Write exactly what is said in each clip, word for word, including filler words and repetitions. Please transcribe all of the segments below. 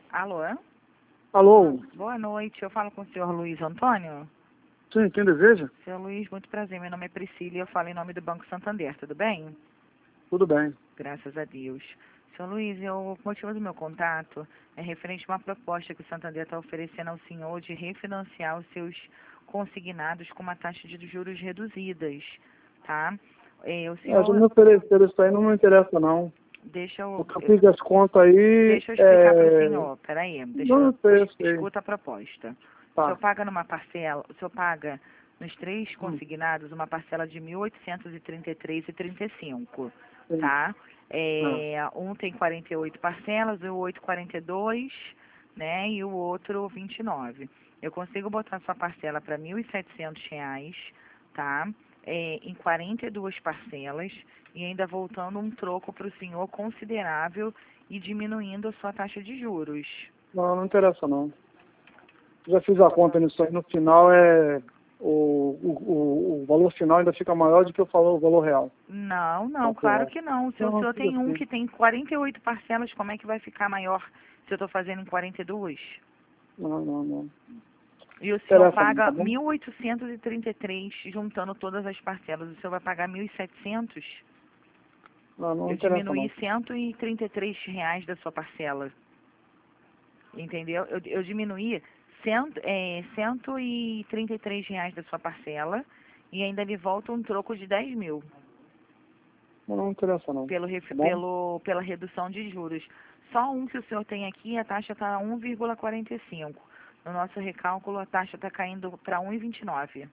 Alô? Alô? Boa noite, eu falo com o senhor Luiz Antônio? Sim, quem deseja? Senhor Luiz, muito prazer, meu nome é Priscila e eu falo em nome do Banco Santander, tudo bem? Tudo bem. Graças a Deus. Senhor Luiz, eu, o motivo do meu contato é referente a uma proposta que o Santander está oferecendo ao senhor de refinanciar os seus consignados com uma taxa de juros reduzidas, tá? É, o É, já senhor, me ofereceram isso aí, não me interessa não. deixa eu, Porque eu fiz as contas aí, deixa eu explicar para o é... senhor, peraí, deixa não eu, sei, eu sei. escuta a proposta. O senhor Tá. paga numa parcela, o senhor paga nos três Hum, consignados uma parcela de mil oitocentos e trinta e três reais e trinta e cinco centavos, sim. tá? Ah, É, um tem quarenta e oito parcelas, o outro quarenta e dois, né? E o outro vinte e nove. Eu consigo botar sua parcela para mil e setecentos reais, tá? É, em quarenta e duas parcelas e ainda voltando um troco para o senhor considerável e diminuindo a sua taxa de juros. não, não interessa não. Já fiz a conta nisso aí, no final é... O, o, o, o valor final ainda fica maior do que eu falo, o valor real. Não, não, claro Calculado. que não. Se o Não, senhor tudo tem um assim. que tem quarenta e oito parcelas, como é que vai ficar maior se eu estou fazendo em quarenta e duas? Não, não, não. E o senhor Interessa não, paga tá bom? mil oitocentos e trinta e três juntando todas as parcelas. O senhor vai pagar mil e setecentos? Não, não Eu interessa diminuí não. cento e trinta e três reais da sua parcela. Entendeu? Eu, eu diminuí cento, é, cento e trinta e três reais da sua parcela e ainda lhe volta um troco de dez mil Não, não interessa não. pelo, ref- Tá bom? pelo, pela redução de juros. Só um que o senhor tem aqui, a taxa está um vírgula quarenta e cinco. No nosso recálculo, a taxa está caindo para um vírgula vinte e nove.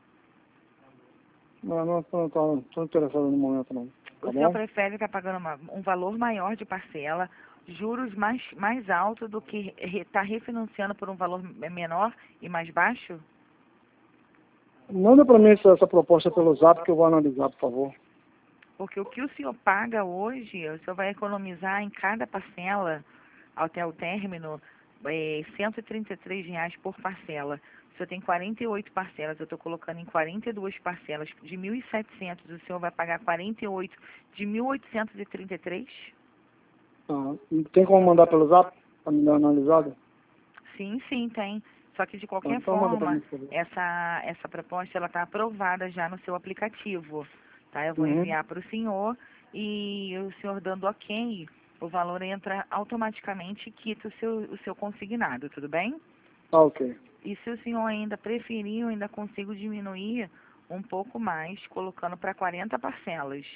Não, não estou não, tô interessado no momento não. O Tá senhor bom? prefere estar pagando uma- um valor maior de parcela, juros mais, mais alto do que estar refinanciando por um valor menor e mais baixo? Manda para mim essa, essa proposta pelo zap que eu vou analisar, por favor. Porque o que o senhor paga hoje, o senhor vai economizar em cada parcela, até o término, é, cento e trinta e três reais por parcela. O senhor tem quarenta e oito parcelas, eu estou colocando em quarenta e duas parcelas de mil e setecentos, o senhor vai pagar quarenta e oito de mil oitocentos e trinta e três? Tá. Tem como mandar pelo zap para me dar uma analisada? Sim, sim, tem. Só que de Tá, qualquer então manda para forma, mim, por favor. essa, essa proposta ela está aprovada já no seu aplicativo. Tá? Eu vou Uhum. enviar para o senhor e o senhor dando ok, o valor entra automaticamente e quita o seu, o seu consignado, tudo bem? Tá, ok. E se o senhor ainda preferir, eu ainda consigo diminuir um pouco mais, colocando para quarenta parcelas.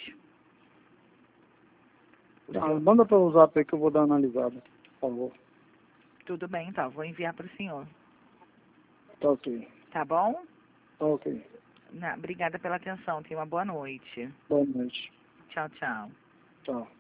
O Tá, senhor, manda pelo zap aí que eu vou dar uma analisada, por favor. tudo bem, então, vou enviar para o senhor. Tá, ok. Tá bom? Tá, ok. Na- obrigada pela atenção, tenha uma boa noite. Boa noite. Tchau, tchau. Tchau.